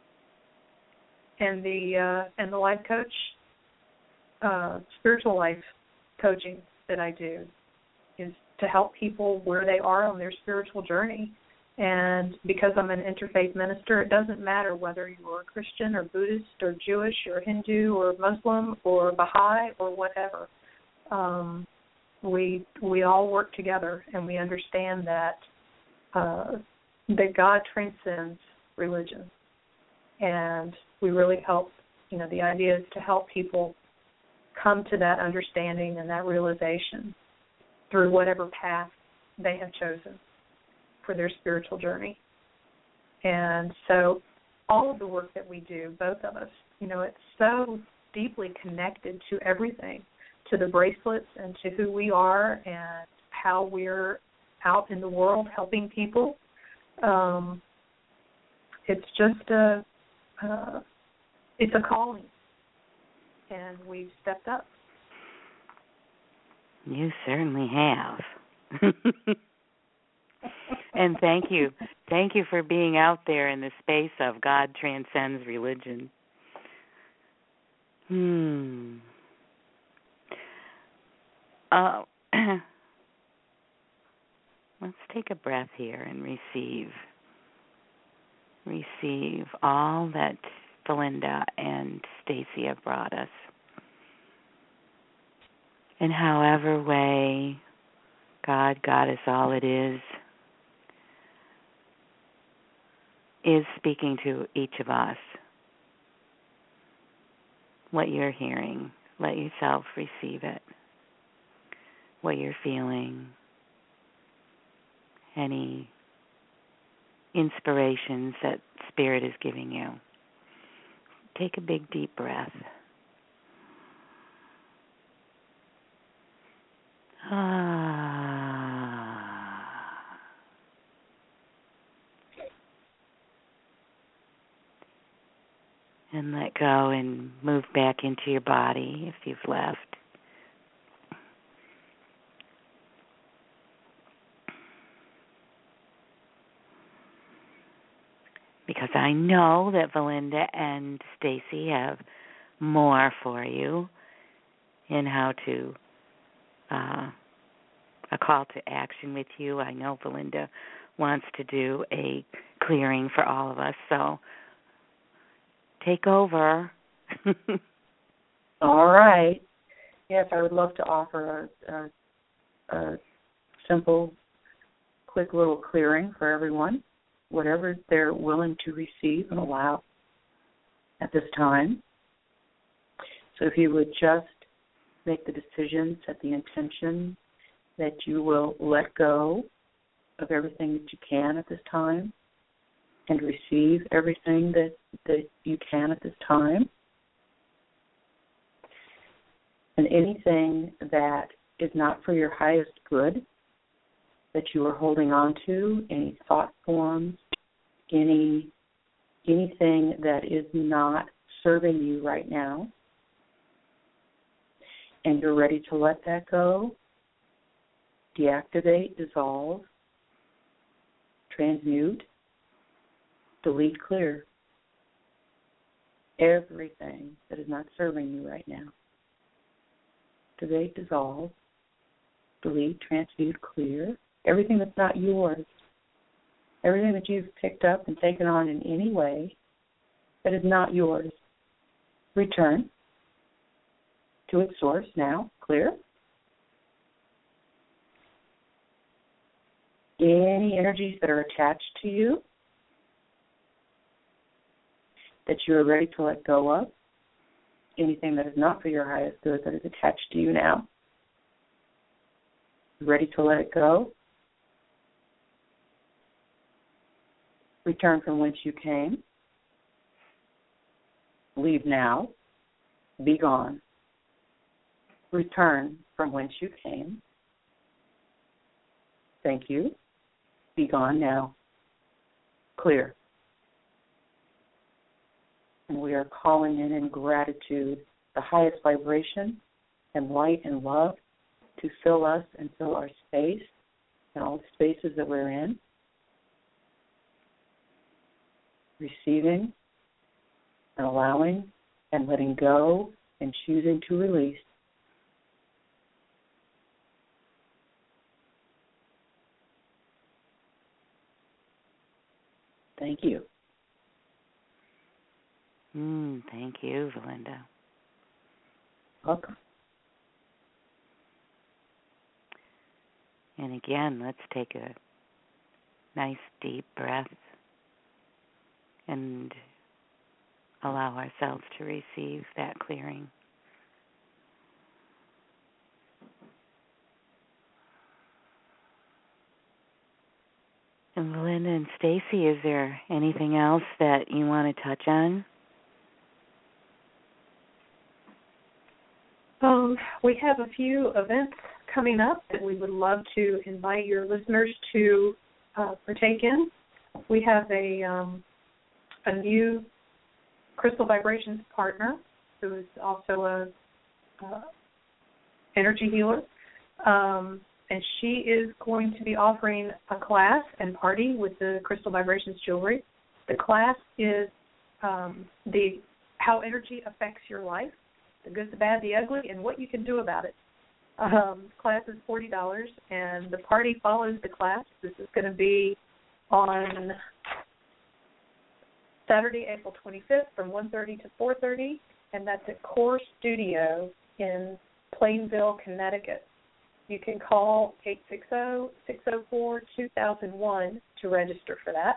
and the uh, and the life coach, uh, spiritual life coaching that I do is to help people where they are on their spiritual journey. And because I'm an interfaith minister, it doesn't matter whether you're a Christian or Buddhist or Jewish or Hindu or Muslim or Baha'i or whatever. Um, we we all work together, and we understand that uh, that God transcends religion, and we really help. You know, the idea is to help people come to that understanding and that realization through whatever path they have chosen for their spiritual journey. And so all of the work that we do, both of us, you know, it's so deeply connected to everything, to the bracelets and to who we are and how we're out in the world helping people. Um, it's just a, uh, it's a calling, and we've stepped up. You certainly have. And thank you. Thank you for being out there in the space of God transcends religion. Hmm. Uh, let's take a breath here and receive. Receive all that Valinda and Stacy have brought us. In however way God, Goddess, all it is, is speaking to each of us. What you're hearing, let yourself receive it. What you're feeling, any inspirations that Spirit is giving you. Take a big, deep breath. Ah. And let go and move back into your body if you've left. Because I know that Valinda and Stacy have more for you in how to uh, a call to action with you. I know Valinda wants to do a clearing for all of us, so take over. All right. Yes, I would love to offer a, a, a simple, quick little clearing for everyone, whatever they're willing to receive and allow at this time. So if you would just make the decision, set the intention that you will let go of everything that you can at this time and receive everything that, that you can at this time. And anything that is not for your highest good that you are holding on to, any thought forms, any anything that is not serving you right now, and you're ready to let that go, deactivate, dissolve, transmute, delete, clear. Everything that is not serving you right now. Activate, dissolve, delete, transmute, clear. Everything that's not yours. Everything that you've picked up and taken on in any way that is not yours. Return to its source now. Clear. Any energies that are attached to you that you are ready to let go of, anything that is not for your highest good that is attached to you now, ready to let it go, return from whence you came, leave now, be gone, return from whence you came, thank you, be gone now, clear. And we are calling in in gratitude the highest vibration and light and love to fill us and fill our space and all the spaces that we're in. Receiving and allowing and letting go and choosing to release. Thank you. Mm, thank you, Valinda. Welcome. And again, let's take a nice deep breath and allow ourselves to receive that clearing. And Valinda and Stacy, is there anything else that you want to touch on? Um, we have a few events coming up that we would love to invite your listeners to uh, partake in. We have a um, a new Crystal Vibrations partner who is also a uh, energy healer, um, and she is going to be offering a class and party with the Crystal Vibrations jewelry. The class is um, the how energy affects your life. The good, the bad, the ugly, and what you can do about it. Um, class is forty dollars, and the party follows the class. This is going to be on Saturday, April twenty-fifth from one thirty to four thirty, and that's at Core Studio in Plainville, Connecticut. You can call eight six zero, six zero four, two thousand one to register for that.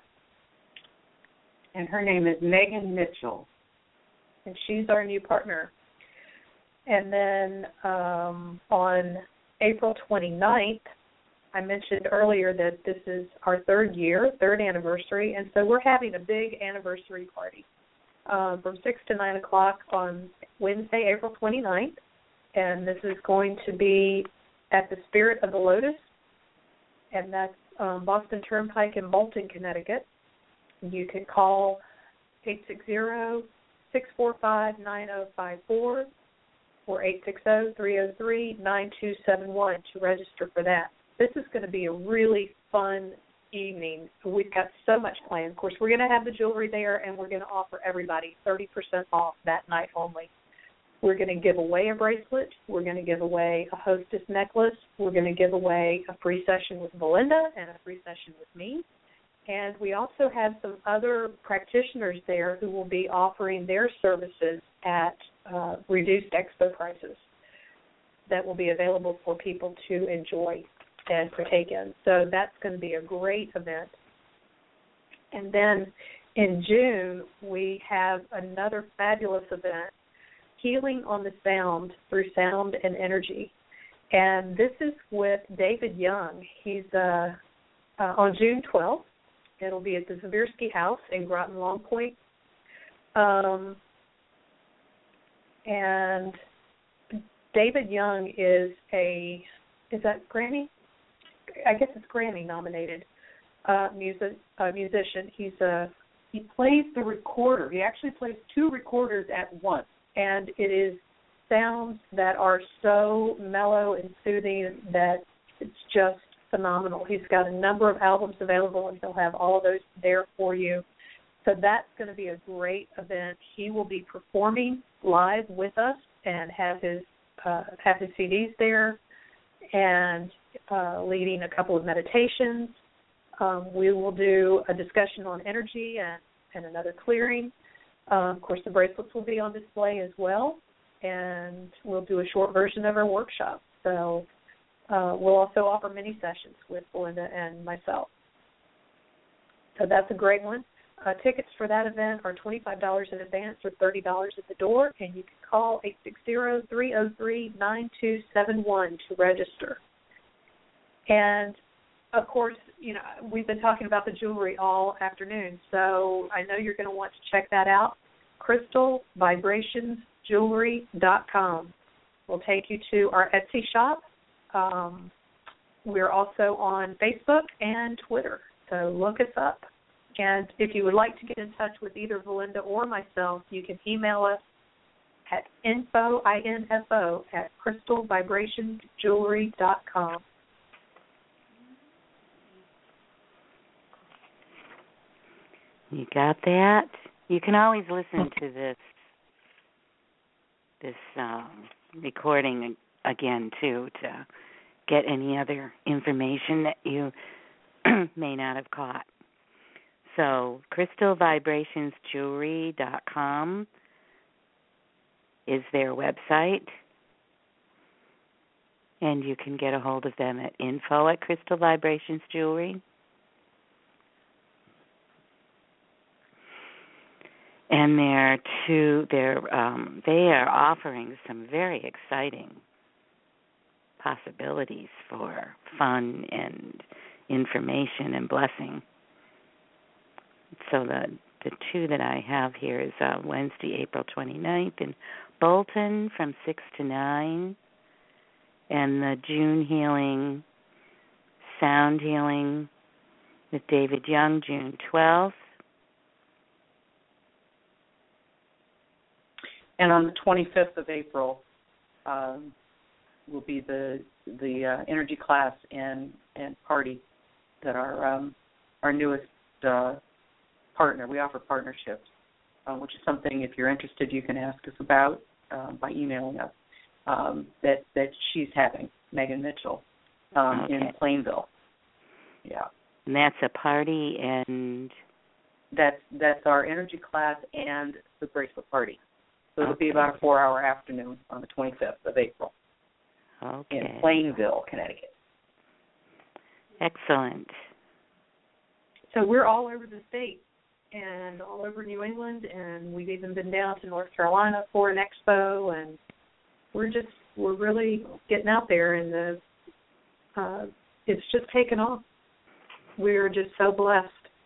And her name is Megan Mitchell. And she's our new partner. And then um, on April twenty-ninth, I mentioned earlier that this is our third year, third anniversary, and so we're having a big anniversary party um, from six to nine o'clock on Wednesday, April twenty-ninth, and this is going to be at the Spirit of the Lotus, and that's um, Boston Turnpike in Bolton, Connecticut. You can call eight six zero, six four five, nine zero five four or eight six zero, three zero three, nine two seven one to register for that. This is going to be a really fun evening. We've got so much planned. Of course, we're going to have the jewelry there, and we're going to offer everybody thirty percent off that night only. We're going to give away a bracelet. We're going to give away a hostess necklace. We're going to give away a free session with Valinda and a free session with me. And we also have some other practitioners there who will be offering their services at uh, reduced expo prices that will be available for people to enjoy and partake in. So that's going to be a great event. And then in June, we have another fabulous event, Healing on the Sound through Sound and Energy. And this is with David Young. He's uh, uh, on June twelfth. It'll be at the Zavirsky House in Groton Long Point. Um, and David Young is a, is that Grammy? I guess it's Grammy nominated uh, music uh, musician. He's a he plays the recorder. He actually plays two recorders at once, and it is sounds that are so mellow and soothing that it's just phenomenal. He's got a number of albums available, and he'll have all of those there for you. So that's going to be a great event. He will be performing live with us and have his uh, have his C Ds there, and uh, leading a couple of meditations. Um, we will do a discussion on energy and, and another clearing. Uh, of course, the bracelets will be on display as well, and we'll do a short version of our workshop. So uh, we'll also offer mini sessions with Belinda and myself. So that's a great one. Uh, tickets for that event are twenty-five dollars in advance or thirty dollars at the door, and you can call eight six zero, three zero three, nine two seven one to register. And, of course, you know, we've been talking about the jewelry all afternoon, so I know you're going to want to check that out. crystal vibrations jewelry dot com will take you to our Etsy shop. Um, we're also on Facebook and Twitter, so look us up. And if you would like to get in touch with either Belinda or myself, you can email us at info, I N F O, at crystal vibrations jewelry dot com. You got that? You can always listen to this this um, recording again, too, to get any other information that you may not have caught. So crystal vibrations jewelry dot com is their website, and you can get a hold of them at info at Crystal Vibrations Jewelry. And they're two, they're um, they are offering some very exciting possibilities for fun and information and blessing. So the the two that I have here is uh, Wednesday, April twenty-ninth in Bolton from six to nine, and the June healing, sound healing with David Young, June twelfth. And on the twenty-fifth of April um, will be the the uh, energy class and, and party that our um, our newest uh, partner. We offer partnerships, uh, which is something, if you're interested, you can ask us about uh, by emailing us. Um, that that she's having, Megan Mitchell, um, okay. in Plainville. Yeah, and that's a party, and that's that's our energy class and the bracelet party. So it'll okay. be about a four-hour afternoon on the twenty-fifth of April okay. in Plainville, Connecticut. Excellent. So we're all over the state and all over New England, and we've even been down to North Carolina for an expo, and we're just we're really getting out there, and the uh, it's just taken off. We're just so blessed.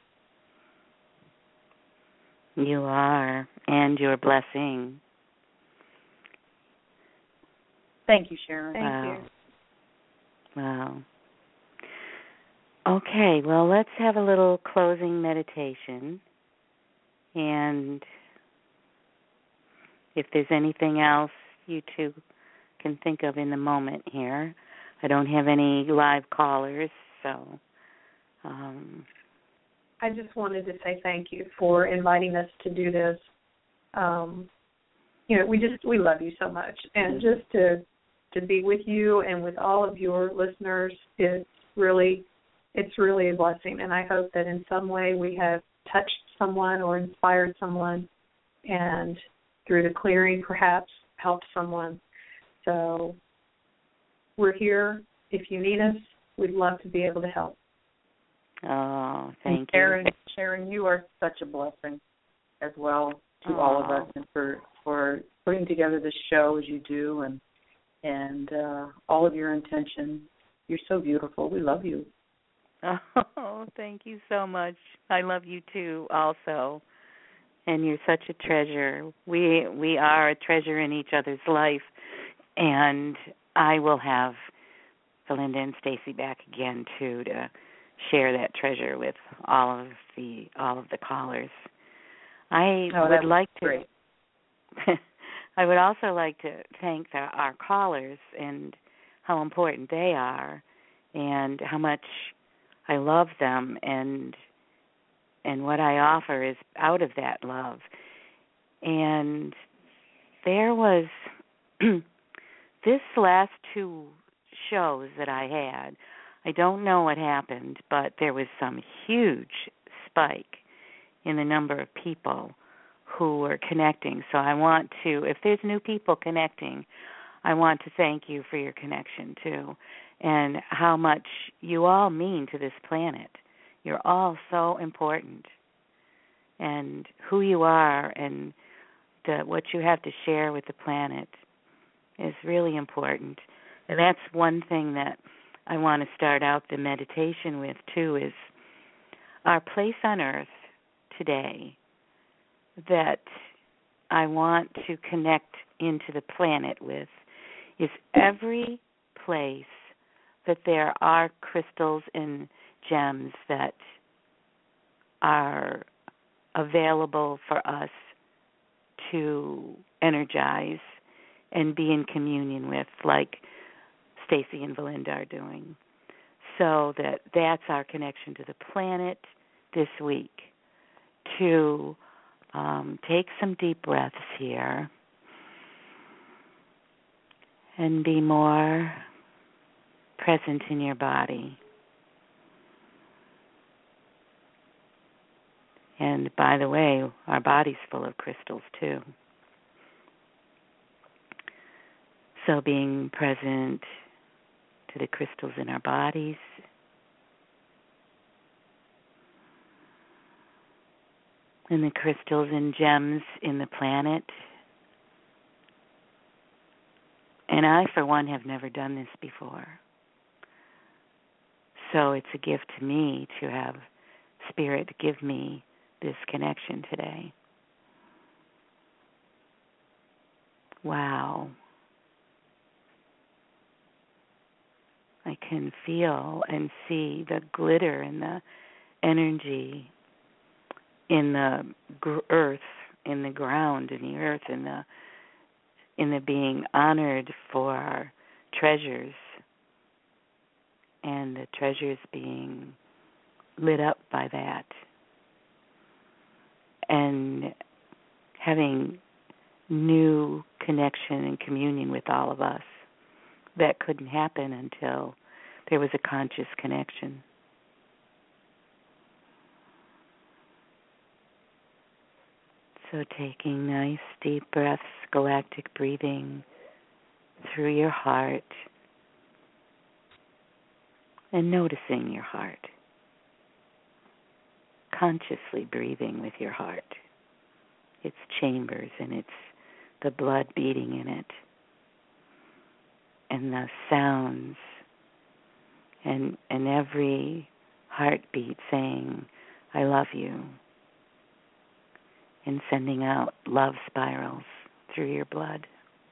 You are, and your blessing. Thank you, Sharon. Thank wow. you. Wow. Okay, well, let's have a little closing meditation. And if there's anything else you two can think of in the moment here. I don't have any live callers, so... Um, I just wanted to say thank you for inviting us to do this. Um, you know, we just we love you so much, and just to to be with you and with all of your listeners is really it's really a blessing. And I hope that in some way we have touched someone or inspired someone, and through the clearing, perhaps helped someone. So we're here if you need us. We'd love to be able to help. Oh, thank and Sharon, you. Sharon, you are such a blessing as well to oh. all of us, and for, for putting together this show as you do, and and uh, all of your intention. You're so beautiful. We love you. Oh, thank you so much. I love you too, also. And you're such a treasure. We we are a treasure in each other's life. and I will have Valinda and Stacy back again too to share that treasure with all of the all of the callers. I oh, would like to. Great. I would also like to thank the, our callers and how important they are, and how much I love them, and and what I offer is out of that love. And there was this last two shows that I had, I don't know what happened, but there was some huge spike in the number of people who were connecting. So I want to, if there's new people connecting, I want to thank you for your connection too, and how much you all mean to this planet. You're all so important, and who you are and the, what you have to share with the planet is really important. And that's one thing that I want to start out the meditation with too, is our place on earth today that I want to connect into the planet with is every place that there are crystals and gems that are available for us to energize and be in communion with, like Stacy and Valinda are doing. So that that's our connection to the planet this week. To um, take some deep breaths here and be more present in your body. And by the way, our body's full of crystals too. So being present to the crystals in our bodies, and the crystals and gems in the planet. And I, for one, have never done this before. So it's a gift to me to have Spirit give me this connection today. Wow. I can feel and see the glitter and the energy in the gr- earth, in the ground, in the earth, in the in the being honored for our treasures, and the treasures being lit up by that, and having new connection and communion with all of us. That couldn't happen until there was a conscious connection. So taking nice deep breaths, galactic breathing through your heart, and noticing your heart. Consciously breathing with your heart. Its chambers and its the blood beating in it. And the sounds and and every heartbeat saying, I love you. And sending out love spirals through your blood.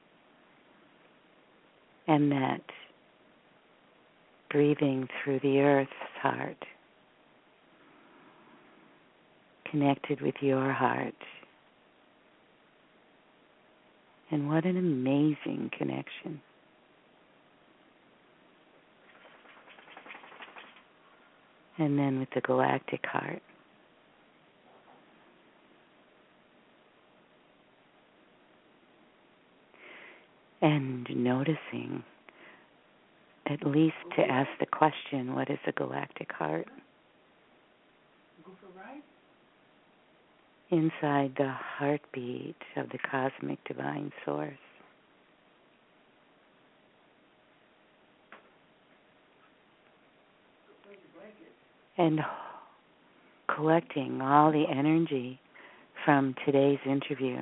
And that breathing through the earth's heart, connected with your heart. And what an amazing connection. And then with the galactic heart. And noticing, at least to ask the question, what is a galactic heart? Inside the heartbeat of the cosmic divine source. And collecting all the energy from today's interview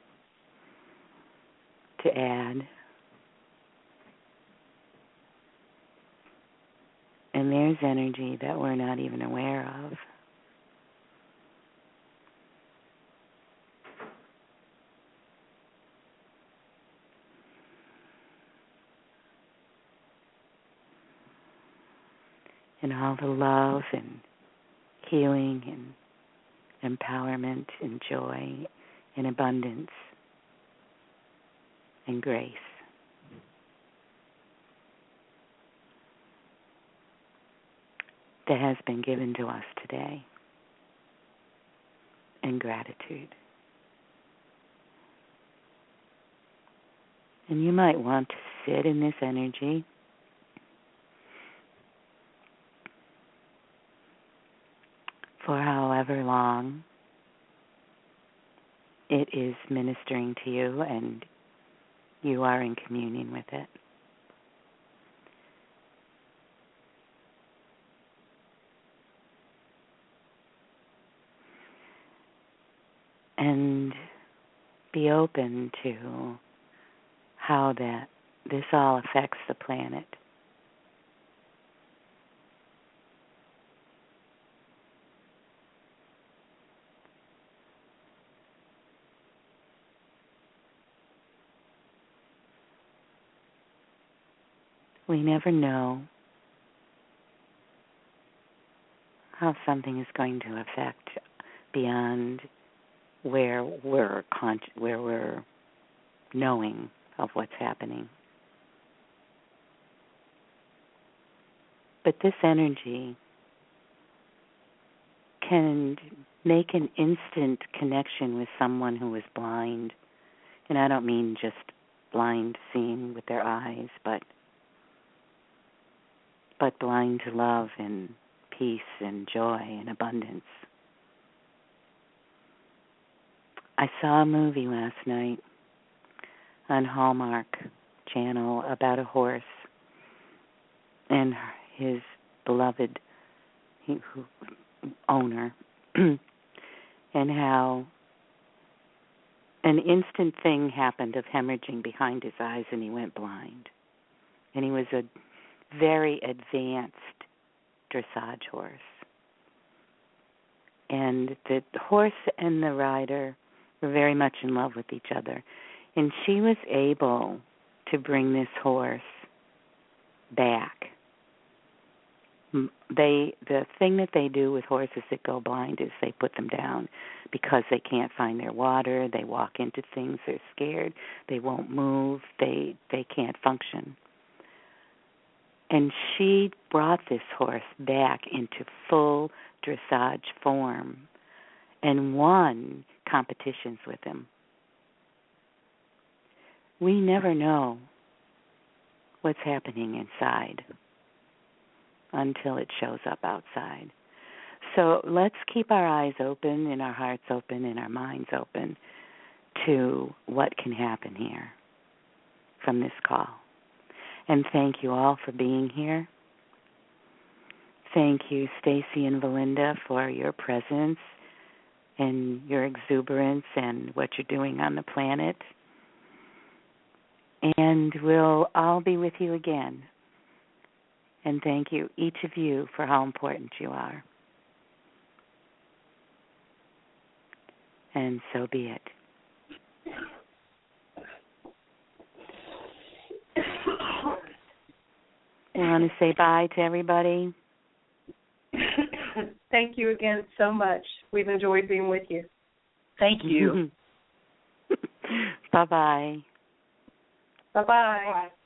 to add. And there's energy that we're not even aware of. and all the love and healing and empowerment and joy and abundance and grace. That has been given to us today, and gratitude. And you might want to sit in this energy for however long it is ministering to you and you are in communion with it. And be open to how that this all affects the planet. We never know how something is going to affect beyond where we're con- where we're knowing of what's happening. But this energy can make an instant connection with someone who is blind. And I don't mean just blind seeing with their eyes, but but blind to love and peace and joy and abundance. I saw a movie last night on Hallmark Channel about a horse and his beloved he, who, owner, and how an instant thing happened of hemorrhaging behind his eyes and he went blind. And he was a very advanced dressage horse. And the horse and the rider were very much in love with each other. And she was able to bring this horse back. They the thing that they do with horses that go blind is they put them down because they can't find their water. They walk into things. They're scared. They won't move. They they can't function. And she brought this horse back into full dressage form and won competitions with him. We never know what's happening inside until it shows up outside. So let's keep our eyes open and our hearts open and our minds open to what can happen here from this call. And thank you all for being here. Thank you, Stacy and Valinda, for your presence and your exuberance and what you're doing on the planet. And we'll all be with you again. And thank you, each of you, for how important you are. And so be it. You want to say bye to everybody? Thank you again so much. We've enjoyed being with you. Thank you. Bye-bye. Bye-bye. Bye.